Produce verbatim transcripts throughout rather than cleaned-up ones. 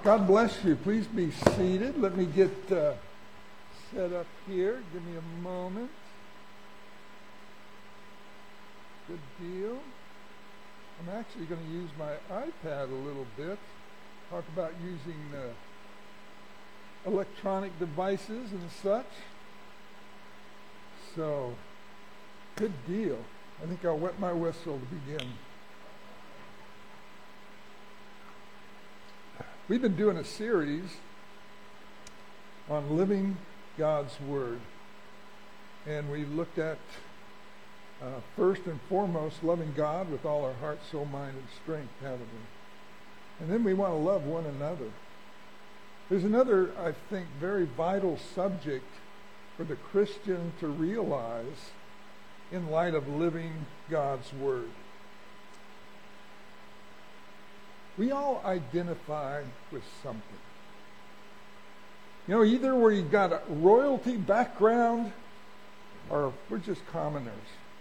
God bless you. Please be seated. Let me get uh, set up here. Give me a moment. Good deal. I'm actually going to use my iPad a little bit. Talk about using uh, electronic devices and such. So, good deal. I think I'll wet my whistle to begin. We've been doing a series on living God's Word. And we looked at, uh, first and foremost, loving God with all our heart, soul, mind, and strength, haven't we? And then we want to love one another. There's another, I think, very vital subject for the Christian to realize in light of living God's Word. We all identify with something. You know, either we've got a royalty background or we're just commoners.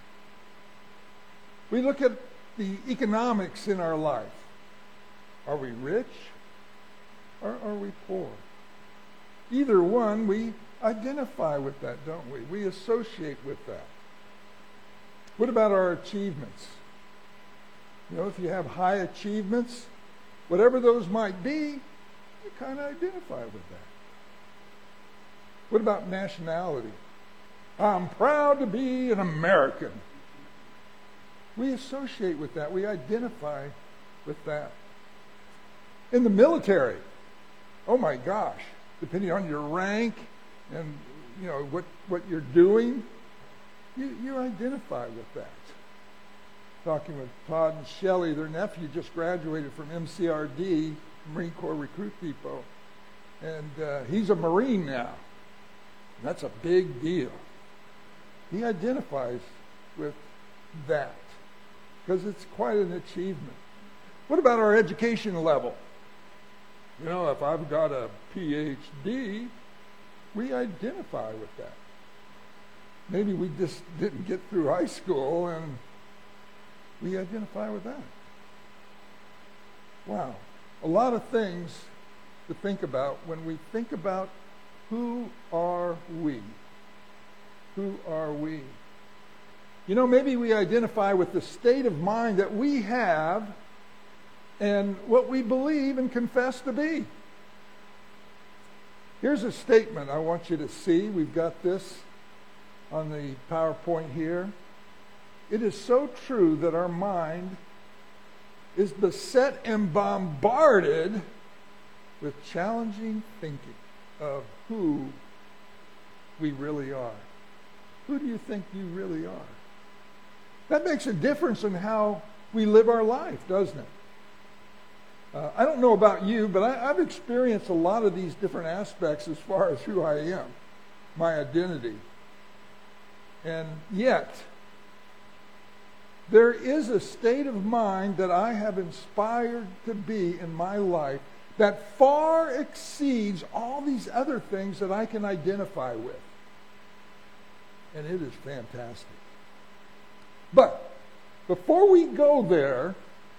We look at the economics in our life. Are we rich or are we poor? Either one, we identify with that, don't we? We associate with that. What about our achievements? You know, if you have high achievements, whatever those might be, you kind of identify with that. What about nationality? I'm proud to be an American. We associate with that. We identify with that. In the military, oh my gosh, depending on your rank and you know what, what you're doing, you, you identify with that. Talking with Todd and Shelley, their nephew just graduated from M C R D, Marine Corps Recruit Depot, and uh, he's a Marine now. And that's a big deal. He identifies with that because it's quite an achievement. What about our education level? You know, if I've got a P H D, we identify with that. Maybe we just didn't get through high school and we identify with that. Wow. A lot of things to think about when we think about who are we? Who are we? You know, maybe we identify with the state of mind that we have and what we believe and confess to be. Here's a statement I want you to see. We've got this on the PowerPoint here. It is so true that our mind is beset and bombarded with challenging thinking of who we really are. Who do you think you really are? That makes a difference in how we live our life, doesn't it? Uh, I don't know about you, but I, I've experienced a lot of these different aspects as far as who I am, my identity. And yet, there is a state of mind that I have inspired to be in my life that far exceeds all these other things that I can identify with. And it is fantastic. But before we go there,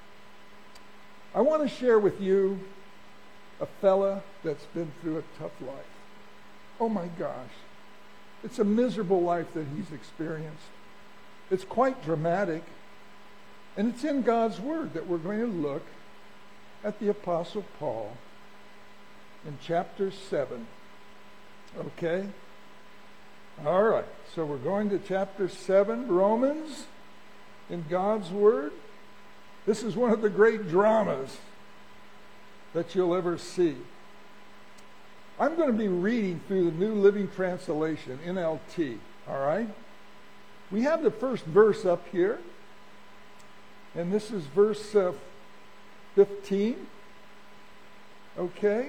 I want to share with you a fella that's been through a tough life. Oh my gosh. It's a miserable life that he's experienced. It's quite dramatic. And it's in God's Word that we're going to look at the Apostle Paul in chapter seven. Okay? All right. So we're going to chapter seven, Romans, in God's Word. This is one of the great dramas that you'll ever see. I'm going to be reading through the New Living Translation, N L T. All right? We have the first verse up here. And this is verse uh, fifteen. Okay?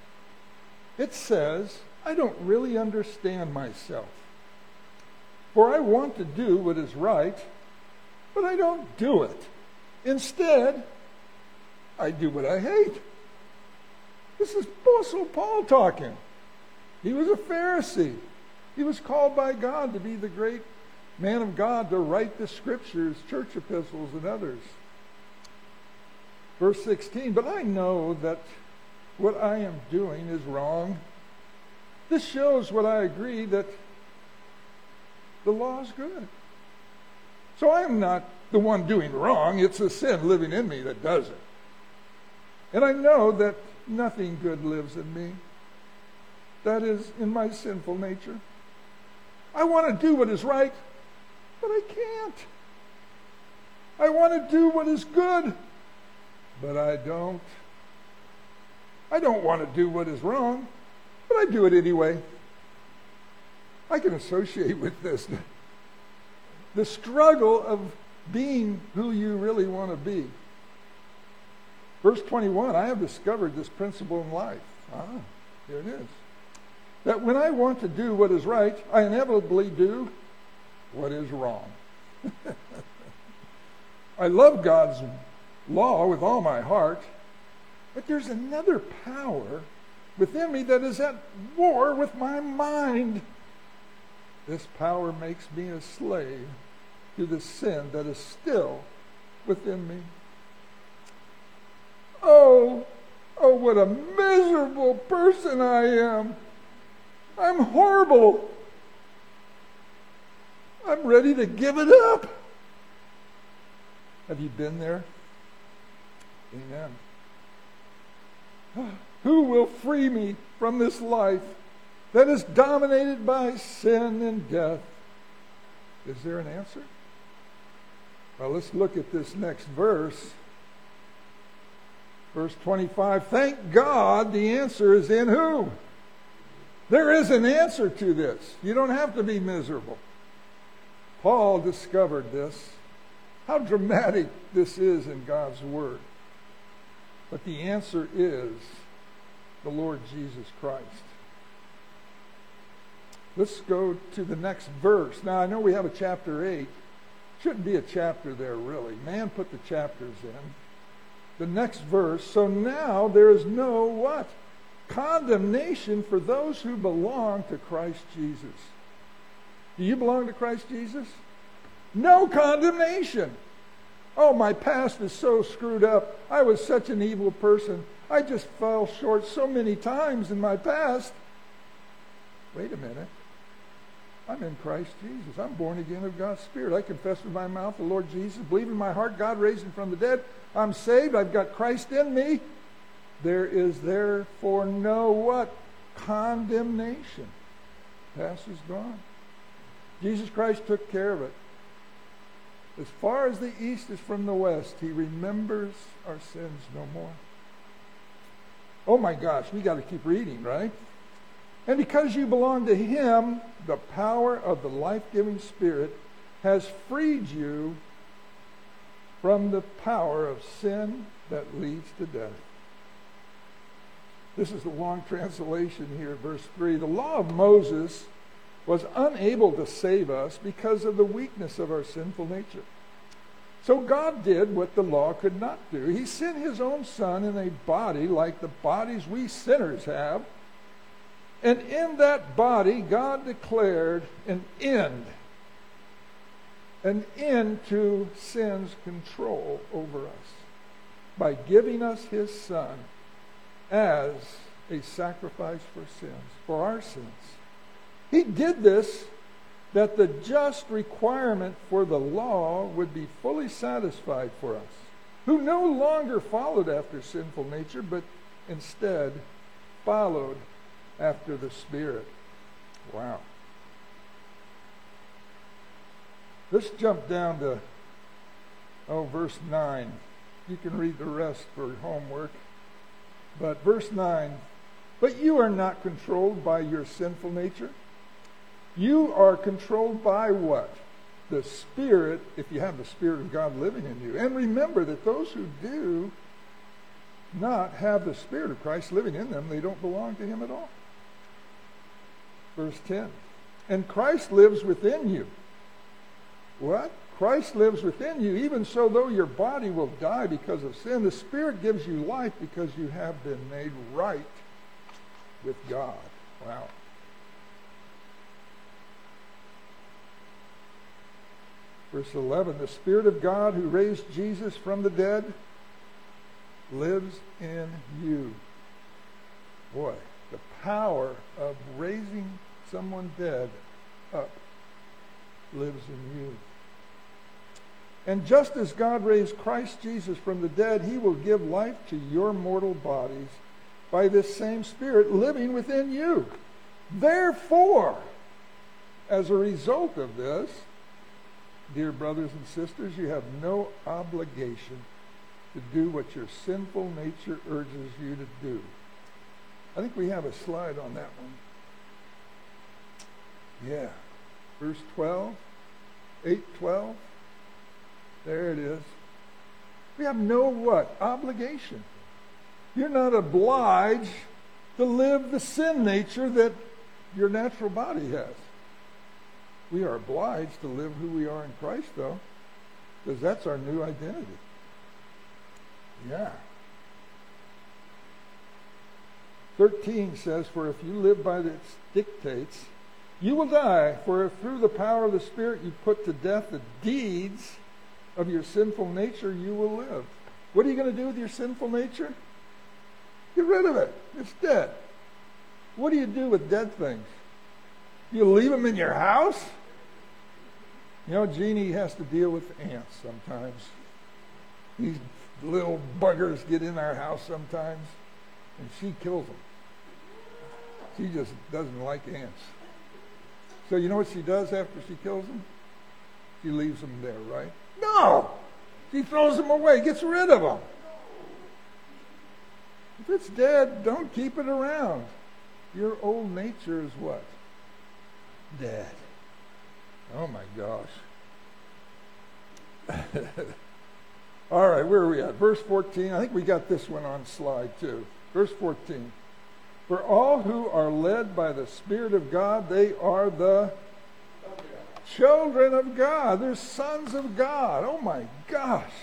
It says, I don't really understand myself. For I want to do what is right, but I don't do it. Instead, I do what I hate. This is Apostle Paul talking. He was a Pharisee. He was called by God to be the great man of God to write the scriptures, church epistles, and others. Verse sixteen, but I know that what I am doing is wrong. This shows what I agree that the law is good. So I am not the one doing wrong. It's the sin living in me that does it. And I know that nothing good lives in me. That is in my sinful nature. I want to do what is right, but I can't. I want to do what is good, but I don't. I don't want to do what is wrong, but I do it anyway. I can associate with this. The struggle of being who you really want to be. Verse twenty-one, I have discovered this principle in life. Ah, here it is. That when I want to do what is right, I inevitably do what is wrong. I love God's law with all my heart, but there's another power within me that is at war with my mind. This power makes me a slave to the sin that is still within me. Oh, oh, what a miserable person I am. I'm horrible. I'm ready to give it up. Have you been there? Amen. Who will free me from this life that is dominated by sin and death? Is there an answer? Well, let's look at this next verse. Verse twenty-five, thank God the answer is in who? There is an answer to this. You don't have to be miserable. Paul discovered this. How dramatic this is in God's Word. But the answer is the Lord Jesus Christ. Let's go to the next verse. Now, I know we have a chapter eight. Shouldn't be a chapter there, really. Man put the chapters in. The next verse, so now there is no what? Condemnation for those who belong to Christ Jesus. Do you belong to Christ Jesus? No condemnation. Oh, my past is so screwed up. I was such an evil person. I just fell short so many times in my past. Wait a minute. I'm in Christ Jesus. I'm born again of God's Spirit. I confess with my mouth the Lord Jesus. Believe in my heart God raised him from the dead. I'm saved. I've got Christ in me. There is therefore no what? Condemnation. Past is gone. Jesus Christ took care of it. As far as the east is from the west, he remembers our sins no more. Oh my gosh, we got to keep reading, right? And because you belong to him, the power of the life-giving Spirit has freed you from the power of sin that leads to death. This is the long translation here, verse three. The law of Moses was unable to save us because of the weakness of our sinful nature. So God did what the law could not do. He sent his own Son in a body like the bodies we sinners have. And in that body, God declared an end. An end to sin's control over us by giving us his Son as a sacrifice for sins, for our sins. He did this that the just requirement for the law would be fully satisfied for us, who no longer followed after sinful nature, but instead followed after the Spirit. Wow. Let's jump down to, oh, verse nine. You can read the rest for homework. But verse nine, but you are not controlled by your sinful nature. You are controlled by what? The Spirit, if you have the Spirit of God living in you. And remember that those who do not have the Spirit of Christ living in them, they don't belong to him at all. Verse ten, and Christ lives within you. What? Christ lives within you. Even so, though your body will die because of sin, the Spirit gives you life because you have been made right with God. Wow. Verse eleven, the Spirit of God who raised Jesus from the dead lives in you. Boy, the power of raising someone dead up lives in you. And just as God raised Christ Jesus from the dead, he will give life to your mortal bodies by this same Spirit living within you. Therefore, as a result of this, dear brothers and sisters, you have no obligation to do what your sinful nature urges you to do. I think we have a slide on that one. Yeah. Verse twelve, eight twelve. There it is. We have no what? Obligation. You're not obliged to live the sin nature that your natural body has. We are obliged to live who we are in Christ, though, because that's our new identity. Yeah. thirteen says, for if you live by its dictates, you will die. For if through the power of the Spirit you put to death the deeds of your sinful nature, you will live. What are you going to do with your sinful nature? Get rid of it. It's dead. What do you do with dead things? You leave them in your house? You know, Jeannie has to deal with ants sometimes. These little buggers get in our house sometimes, and she kills them. She just doesn't like ants. So you know what she does after she kills them? She leaves them there, right? No! She throws them away, gets rid of them. If it's dead, don't keep it around. Your old nature is what? Dead. Oh my gosh. All right, where are we at? Verse fourteen. I think we got this one on slide too. Verse fourteen. For all who are led by the Spirit of God, they are the children of God. They're sons of God. Oh my gosh.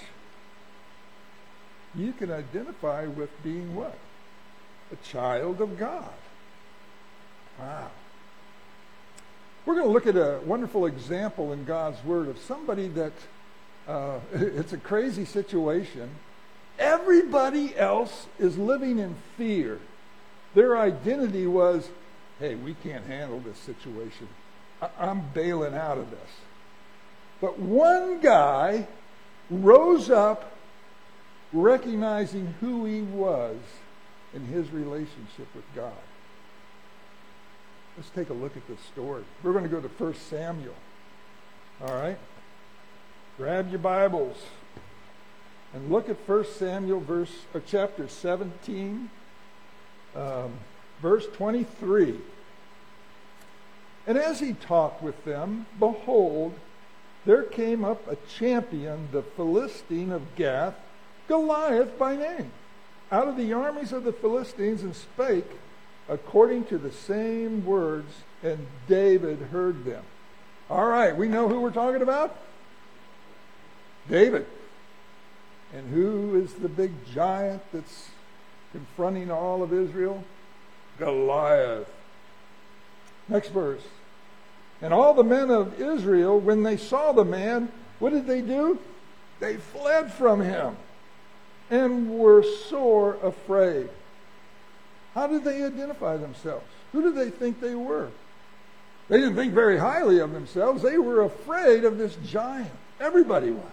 You can identify with being what? A child of God. Wow. We're going to look at a wonderful example in God's Word of somebody that, uh, it's a crazy situation. Everybody else is living in fear. Their identity was, hey, we can't handle this situation. I- I'm bailing out of this. But one guy rose up recognizing who he was in his relationship with God. Let's take a look at this story. We're going to go to First Samuel. All right? Grab your Bibles and look at First Samuel verse, or chapter seventeen, um, verse twenty-three. And as he talked with them, behold, there came up a champion, the Philistine of Gath, Goliath by name, out of the armies of the Philistines, and spake according to the same words, and David heard them. All right, we know who we're talking about? David. And who is the big giant that's confronting all of Israel? Goliath. Next verse. And all the men of Israel, when they saw the man, what did they do? They fled from him and were sore afraid. How did they identify themselves? Who did they think they were? They didn't think very highly of themselves. They were afraid of this giant. Everybody was.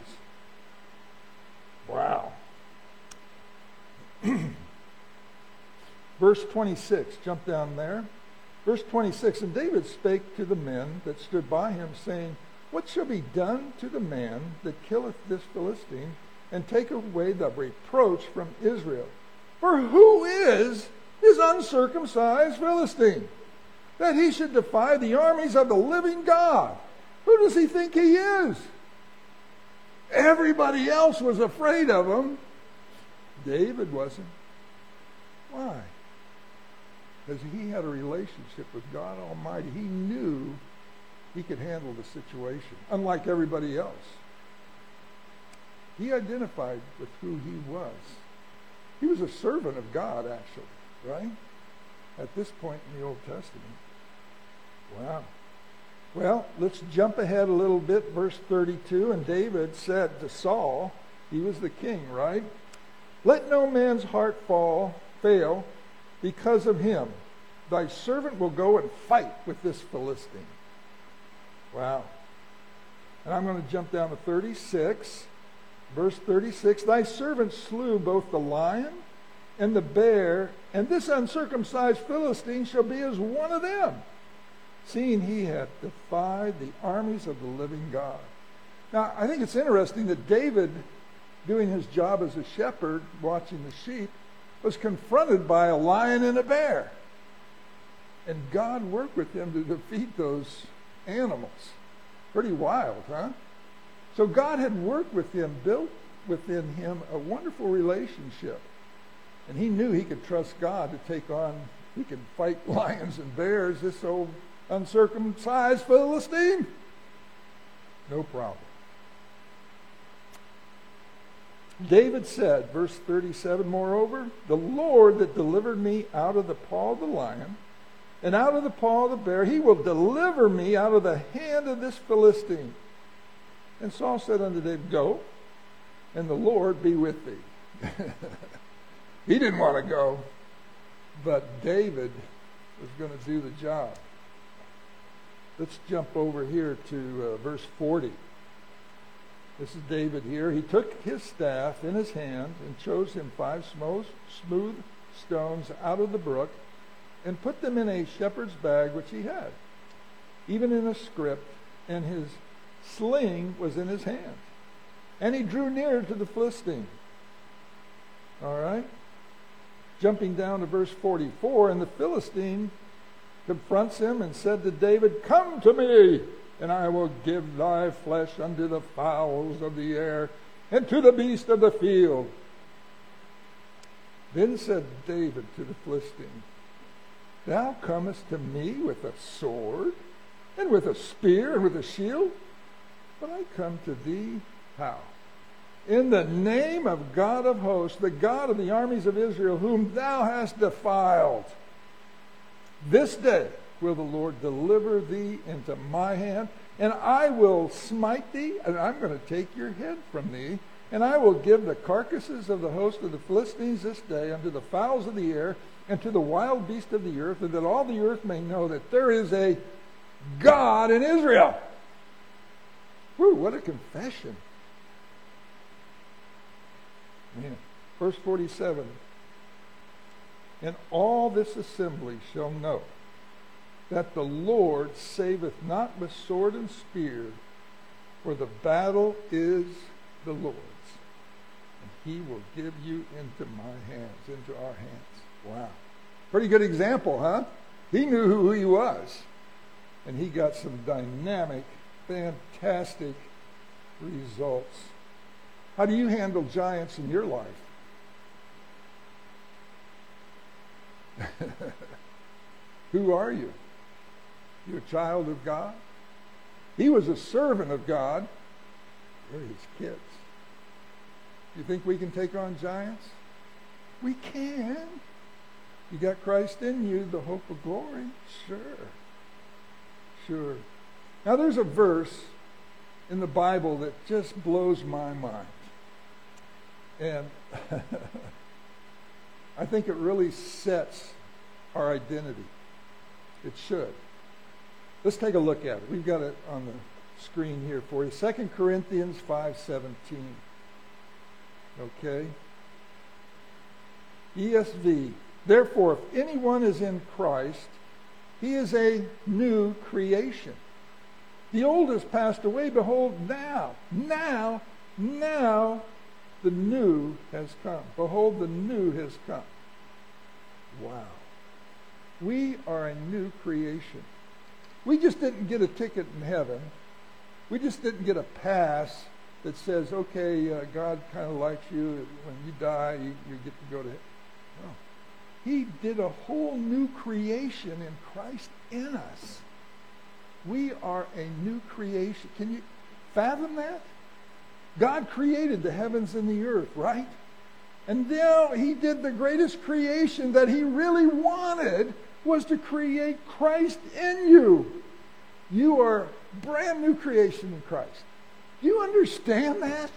Wow. Verse twenty-six, jump down there. Verse twenty-six, and David spake to the men that stood by him, saying, what shall be done to the man that killeth this Philistine, and take away the reproach from Israel? For who is this uncircumcised Philistine, that he should defy the armies of the living God? Who does he think he is? Everybody else was afraid of him. David wasn't. Why? Because he had a relationship with God Almighty. He knew he could handle the situation, unlike everybody else. He identified with who he was. He was a servant of God, actually, right? At this point in the Old Testament. Wow. Well, let's jump ahead a little bit, verse thirty-two. And David said to Saul, he was the king, right? Let no man's heart fall, fail, because of him, thy servant will go and fight with this Philistine. Wow. And I'm going to jump down to thirty-six. Verse thirty-six, thy servant slew both the lion and the bear, and this uncircumcised Philistine shall be as one of them, seeing he hath defied the armies of the living God. Now, I think it's interesting that David, doing his job as a shepherd, watching the sheep, was confronted by a lion and a bear. And God worked with him to defeat those animals. Pretty wild, huh? So God had worked with him, built within him a wonderful relationship. And he knew he could trust God to take on, he could fight lions and bears, this old uncircumcised Philistine. No problem. David said, verse thirty-seven, moreover, the Lord that delivered me out of the paw of the lion and out of the paw of the bear, he will deliver me out of the hand of this Philistine. And Saul said unto David, go, and the Lord be with thee. He didn't want to go, but David was going to do the job. Let's jump over here to uh, verse forty. This is David here. He took his staff in his hand and chose him five smooth stones out of the brook and put them in a shepherd's bag which he had, even in a scrip, and his sling was in his hand. And he drew near to the Philistine. All right? Jumping down to verse forty-four, and the Philistine confronts him and said to David, come to me, and I will give thy flesh unto the fowls of the air and to the beasts of the field. Then said David to the Philistine, thou comest to me with a sword and with a spear and with a shield, but I come to thee how? In the name of God of hosts, the God of the armies of Israel, whom thou hast defiled. This day will the Lord deliver thee into my hand, and I will smite thee, and I'm going to take your head from thee, and I will give the carcasses of the host of the Philistines this day unto the fowls of the air and to the wild beasts of the earth, and that all the earth may know that there is a God in Israel. Whew, what a confession. Man. Verse forty-seven. And all this assembly shall know that the Lord saveth not with sword and spear, for the battle is the Lord's. And he will give you into my hands, into our hands. Wow. Pretty good example, huh? He knew who he was. And he got some dynamic, fantastic results. How do you handle giants in your life? Who are you? You a child of God? He was a servant of God. We're his kids. You think we can take on giants? We can. You got Christ in you, the hope of glory. Sure. Sure. Now there's a verse in the Bible that just blows my mind. And I think it really sets our identity. It should. Let's take a look at it. We've got it on the screen here for you. Second Corinthians five seventeen. Okay? E S V. Therefore, if anyone is in Christ, he is a new creation. The old has passed away. Behold, now, now, now, the new has come. Behold, the new has come. Wow. We are a new creation. We just didn't get a ticket in heaven. We just didn't get a pass that says, okay, uh, God kind of likes you. When you die, you, you get to go to heaven. No. He did a whole new creation in Christ in us. We are a new creation. Can you fathom that? God created the heavens and the earth, right? And now he did the greatest creation that he really wanted, was to create Christ in you. You are a brand new creation in Christ. Do you understand that?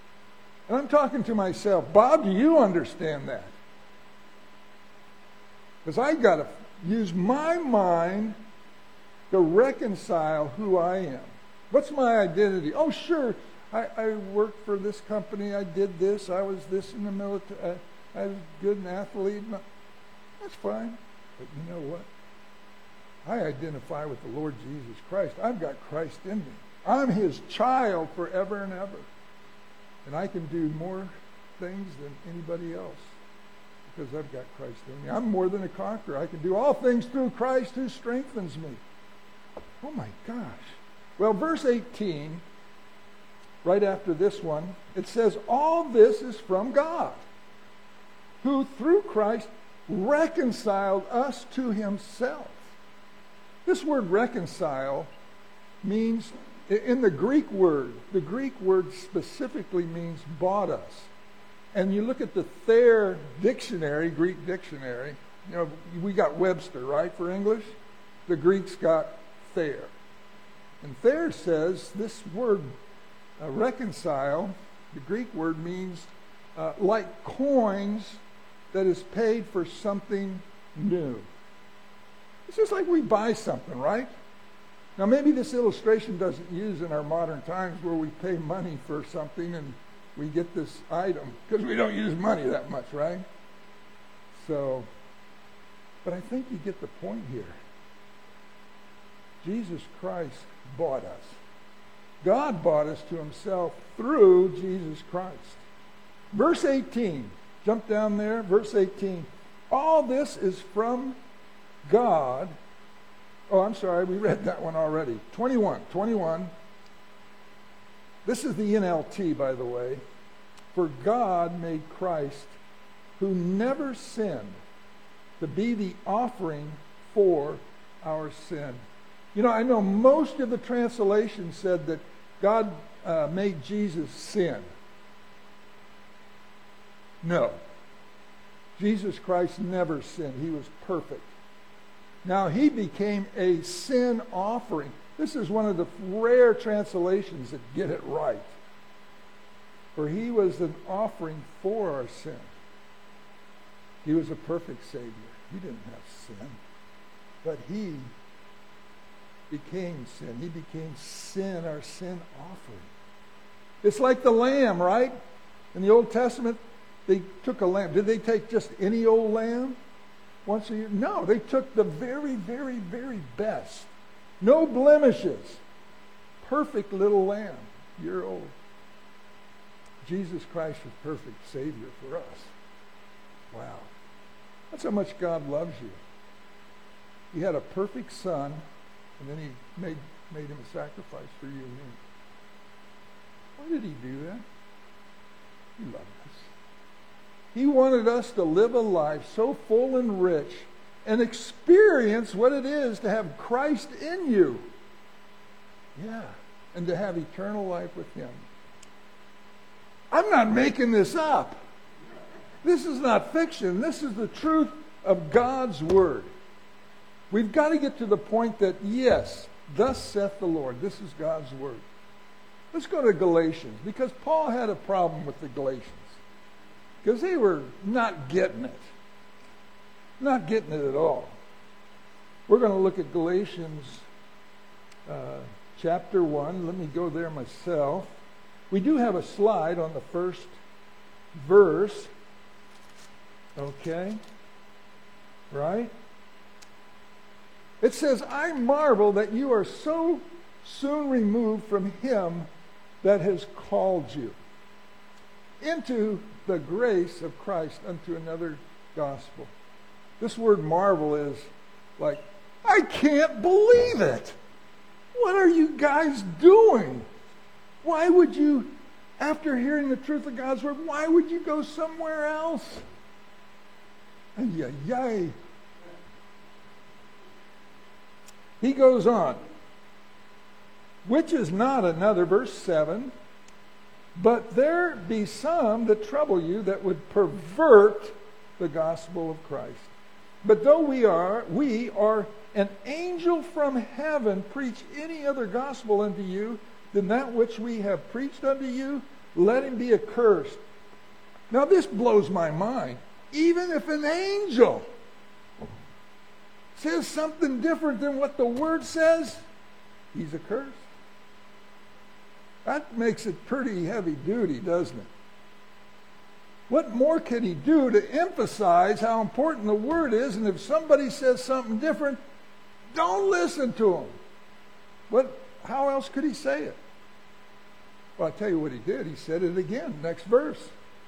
And I'm talking to myself. Bob, do you understand that? Because I've got to use my mind to reconcile who I am. What's my identity? Oh, sure, I, I worked for this company. I did this. I was this in the military. I, I was good an athlete. That's fine. But you know what? I identify with the Lord Jesus Christ. I've got Christ in me. I'm his child forever and ever. And I can do more things than anybody else because I've got Christ in me. I'm more than a conqueror. I can do all things through Christ who strengthens me. Oh my gosh. Well, verse eighteen, right after this one, it says, all this is from God, who through Christ reconciled us to himself. This word reconcile means, in the Greek word, the Greek word specifically means bought us. And you look at the Thayer dictionary, Greek dictionary, you know, we got Webster, right, for English? The Greeks got Thayer. And Thayer says this word, uh, reconcile, the Greek word means uh, like coins that is paid for something new. It's just like we buy something, right? Now maybe this illustration doesn't use in our modern times where we pay money for something and we get this item, because we don't use money that much, right? So, but I think you get the point here. Jesus Christ bought us. God bought us to himself through Jesus Christ. Verse eighteen, jump down there, verse eighteen. All this is from God. Oh, I'm sorry, we read that one already. twenty-one, twenty-one. This is the N L T, by the way. For God made Christ, who never sinned, to be the offering for our sin. You know, I know most of the translations said that God uh, made Jesus sin. No. Jesus Christ never sinned. He was perfect. Now, he became a sin offering. This is one of the rare translations that get it right. For he was an offering for our sin. He was a perfect Savior. He didn't have sin. But he became sin. He became sin, our sin offering. It's like the lamb, right? In the Old Testament, they took a lamb. Did they take just any old lamb once a year? No, they took the very, very, very best. No blemishes. Perfect little lamb, year old. Jesus Christ was perfect Savior for us. Wow. That's how much God loves you. He had a perfect son, and then he made, made him a sacrifice for you and me. Why did he do that? He loved us. He wanted us to live a life so full and rich and experience what it is to have Christ in you. Yeah, and to have eternal life with him. I'm not making this up. This is not fiction. This is the truth of God's word. We've got to get to the point that, yes, thus saith the Lord. This is God's word. Let's go to Galatians, because Paul had a problem with the Galatians. Because they were not getting it. Not getting it at all. We're going to look at Galatians uh, chapter one. Let me go there myself. We do have a slide on the first verse. Okay. Right? It says, I marvel that you are so soon removed from him that has called you into the grace of Christ unto another gospel. This word marvel is like, I can't believe it. What are you guys doing? Why would you, after hearing the truth of God's word, why would you go somewhere else? Ay, ay, ay. He goes on, which is not another, verse seven, but there be some that trouble you that would pervert the gospel of Christ. But though we are, we are an angel from heaven preach any other gospel unto you than that which we have preached unto you, let him be accursed. Now this blows my mind. Even if an angel says something different than what the Word says, he's accursed. That makes it pretty heavy duty, doesn't it? What more can he do to emphasize how important the Word is? And if somebody says something different, don't listen to him. What, how else could he say it? Well, I'll tell you what he did. He said it again. Next verse.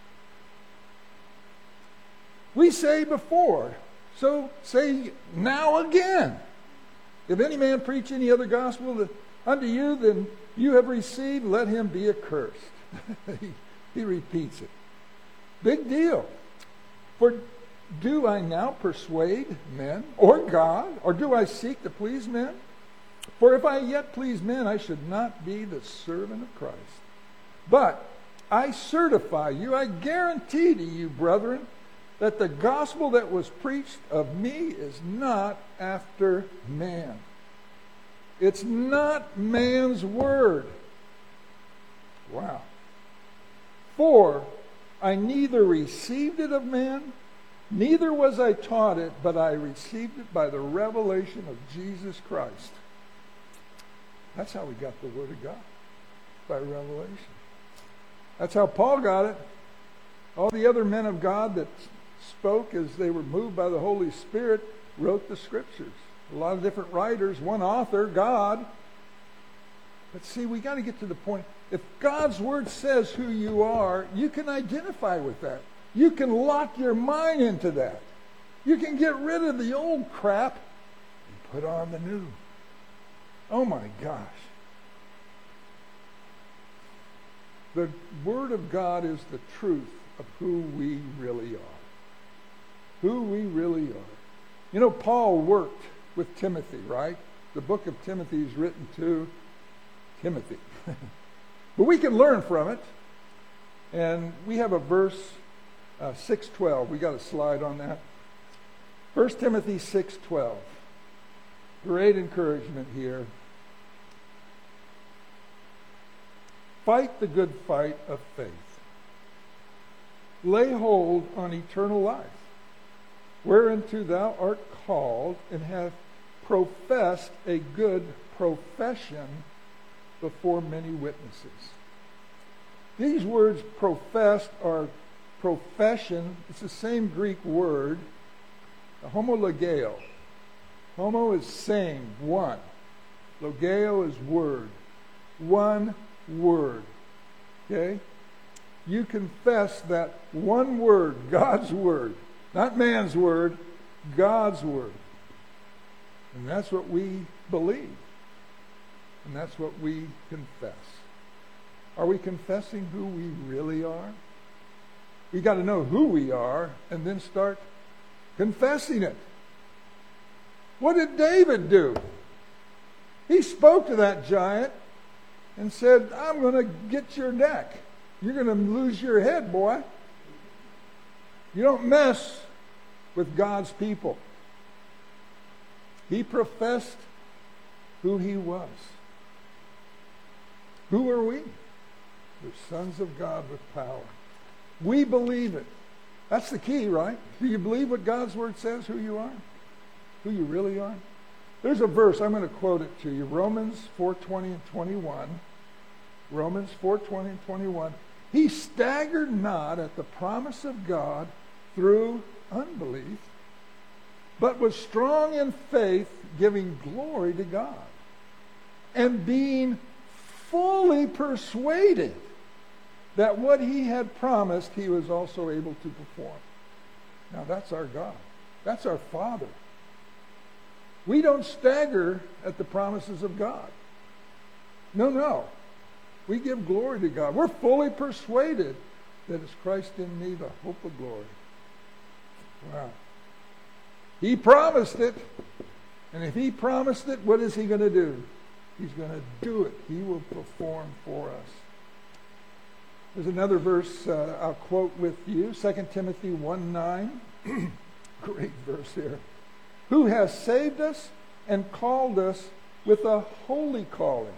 We say before, so say now again. If any man preach any other gospel unto you than you have received, let him be accursed. he, he repeats it. Big deal. For do I now persuade men or God, or do I seek to please men? For if I yet please men, I should not be the servant of Christ. But I certify you, I guarantee to you, brethren, that the gospel that was preached of me is not after man. It's not man's word. Wow. For I neither received it of man, neither was I taught it, but I received it by the revelation of Jesus Christ. That's how we got the Word of God, by revelation. That's how Paul got it. All the other men of God that spoke as they were moved by the Holy Spirit wrote the Scriptures. A lot of different writers, one author, God. But see, we got to get to the point. If God's Word says who you are, you can identify with that. You can lock your mind into that. You can get rid of the old crap and put on the new. Oh my gosh. The Word of God is the truth of who we really are. Who we really are. You know, Paul worked with Timothy, right? The book of Timothy is written to Timothy. But we can learn from it. And we have a verse, uh, six twelve. We got a slide on that. First Timothy six twelve. Great encouragement here. Fight the good fight of faith. Lay hold on eternal life, whereunto thou art called, and have professed a good profession before many witnesses. These words professed are profession. It's the same Greek word, homologeo. Homo is same, one. Logeo is word. One word. Okay? You confess that one word, God's word, not man's word, God's word. And that's what we believe. And that's what we confess. Are we confessing who we really are? We got to know who we are and then start confessing it. What did David do? He spoke to that giant and said, I'm going to get your neck. You're going to lose your head, boy. You don't mess with God's people. He professed who he was. Who are we? We're sons of God with power. We believe it. That's the key, right? Do you believe what God's Word says, who you are? Who you really are? There's a verse, I'm going to quote it to you. Romans four twenty and twenty-one. Romans four twenty and twenty-one. He staggered not at the promise of God through unbelief, but was strong in faith, giving glory to God, and being fully persuaded that what he had promised he was also able to perform. Now that's our God. That's our Father. We don't stagger at the promises of God. No, no. We give glory to God. We're fully persuaded that it's Christ in me, the hope of glory. Wow. He promised it. And if he promised it, what is he going to do? He's going to do it. He will perform for us. There's another verse uh, I'll quote with you. Second Timothy one nine. Great verse here. Who has saved us and called us with a holy calling.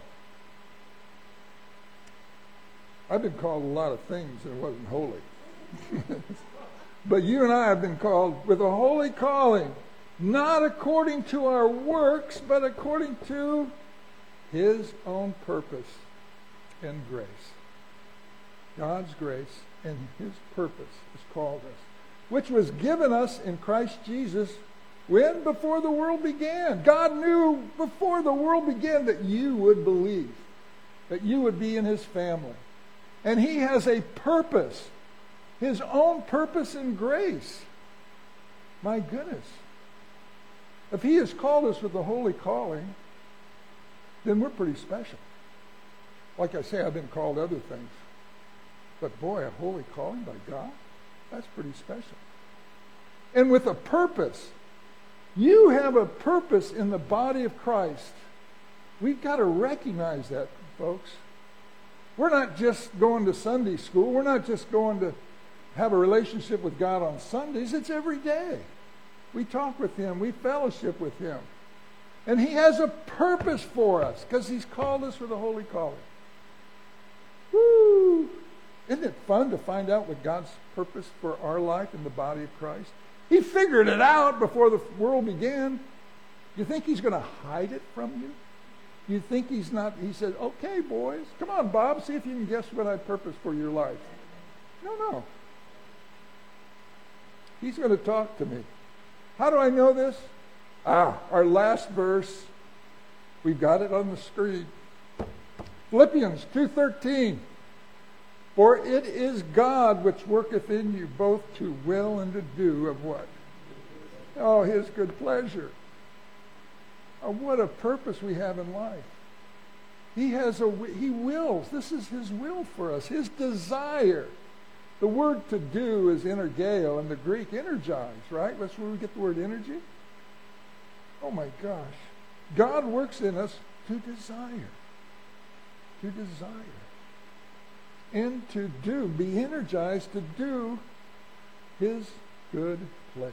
I've been called a lot of things that wasn't holy. But you and I have been called with a holy calling, not according to our works, but according to His own purpose and grace. God's grace and His purpose has called us, which was given us in Christ Jesus when? Before the world began. God knew before the world began that you would believe, that you would be in His family. And He has a purpose, His own purpose and grace. My goodness. If He has called us with a holy calling, then we're pretty special. Like I say, I've been called other things. But boy, a holy calling by God, that's pretty special. And with a purpose. You have a purpose in the body of Christ. We've got to recognize that, folks. We're not just going to Sunday school. We're not just going to have a relationship with God on Sundays. It's every day. We talk with Him. We fellowship with Him. And He has a purpose for us because He's called us with a holy calling. Woo! Isn't it fun to find out what God's purpose for our life in the body of Christ? He figured it out before the world began. You think He's going to hide it from you? You think He's not, He said, okay, boys, come on, Bob, see if you can guess what I purpose for your life. No, no. He's going to talk to me. How do I know this? Ah, our last verse. We've got it on the screen. Philippians two thirteen. For it is God which worketh in you both to will and to do of what? Oh, His good pleasure. Oh, what a purpose we have in life. He has a, He wills. This is His will for us, His desire. The word to do is energeo, in the Greek energize, right? That's where we get the word energy. Oh my gosh. God works in us to desire. To desire. And to do, be energized to do His good pleasure.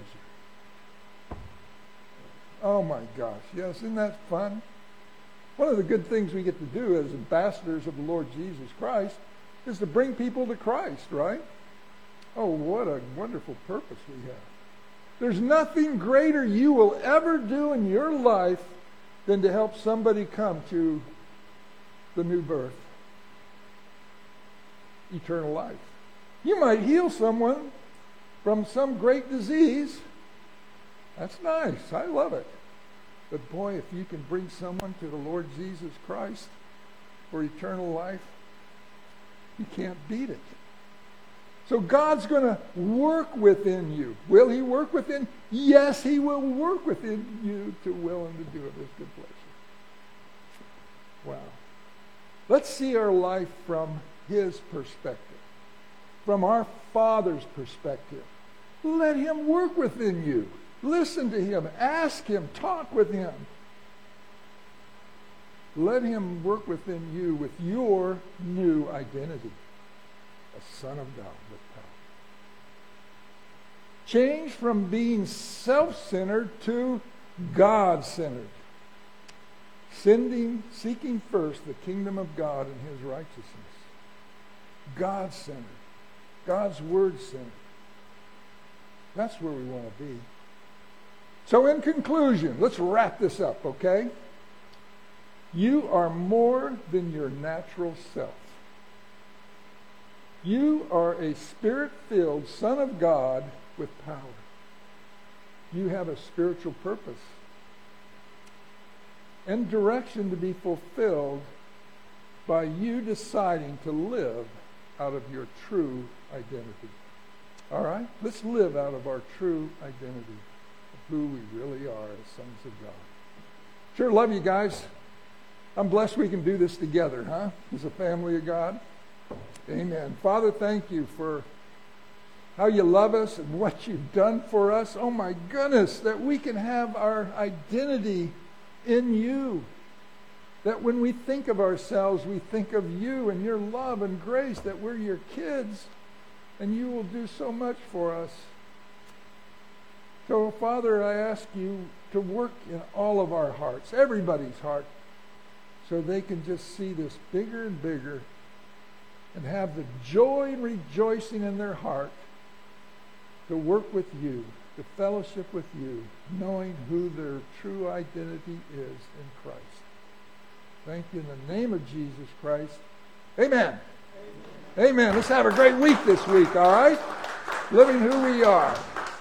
Oh my gosh, yes, isn't that fun? One of the good things we get to do as ambassadors of the Lord Jesus Christ is to bring people to Christ, right? Oh, what a wonderful purpose we have. There's nothing greater you will ever do in your life than to help somebody come to the new birth. Eternal life. You might heal someone from some great disease. That's nice. I love it. But boy, if you can bring someone to the Lord Jesus Christ for eternal life, you can't beat it. So God's going to work within you. Will He work within? Yes, He will work within you to will and to do of His good pleasure. Wow. Let's see our life from His perspective, from our Father's perspective. Let Him work within you. Listen to Him. Ask Him. Talk with Him. Let Him work within you with your new identity, a son of God with power. Change from being self-centered to God-centered. Sending, seeking first the kingdom of God and His righteousness. God-centered. God's word-centered. That's where we want to be. So in conclusion, let's wrap this up, okay? You are more than your natural self. You are a spirit-filled Son of God with power. You have a spiritual purpose and direction to be fulfilled by you deciding to live out of your true identity. All right? Let's live out of our true identity of who we really are as sons of God. Sure love you guys. I'm blessed we can do this together, huh? As a family of God. Amen. Father, thank you for how you love us and what you've done for us. Oh my goodness, that we can have our identity in you. That when we think of ourselves, we think of you and your love and grace, that we're your kids and you will do so much for us. So, Father, I ask you to work in all of our hearts, everybody's heart, so they can just see this bigger and bigger and have the joy and rejoicing in their heart to work with you to fellowship with you, knowing who their true identity is in Christ. Thank you in the name of Jesus Christ. Amen. Amen. Amen. Let's have a great week this week, all right? Living who we are.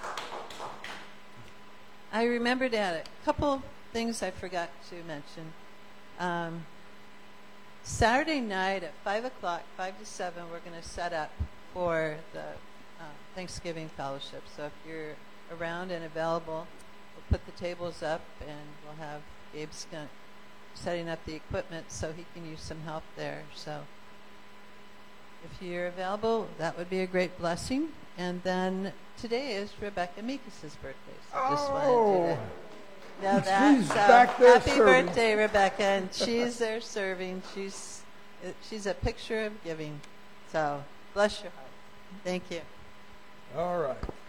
I remembered a couple things I forgot to mention. Um, Saturday night at five o'clock, five to seven, we're going to set up for the uh, Thanksgiving fellowship. So if you're around and available, we'll put the tables up and we'll have Gabe Skunt setting up the equipment so he can use some help there. So if you're available, that would be a great blessing. And then today is Rebecca Meekis's birthday. So just wanted Oh, you to know that. she's So back there happy serving. birthday, Rebecca. And she's there serving. She's she's a picture of giving. So bless your heart. Thank you. all right.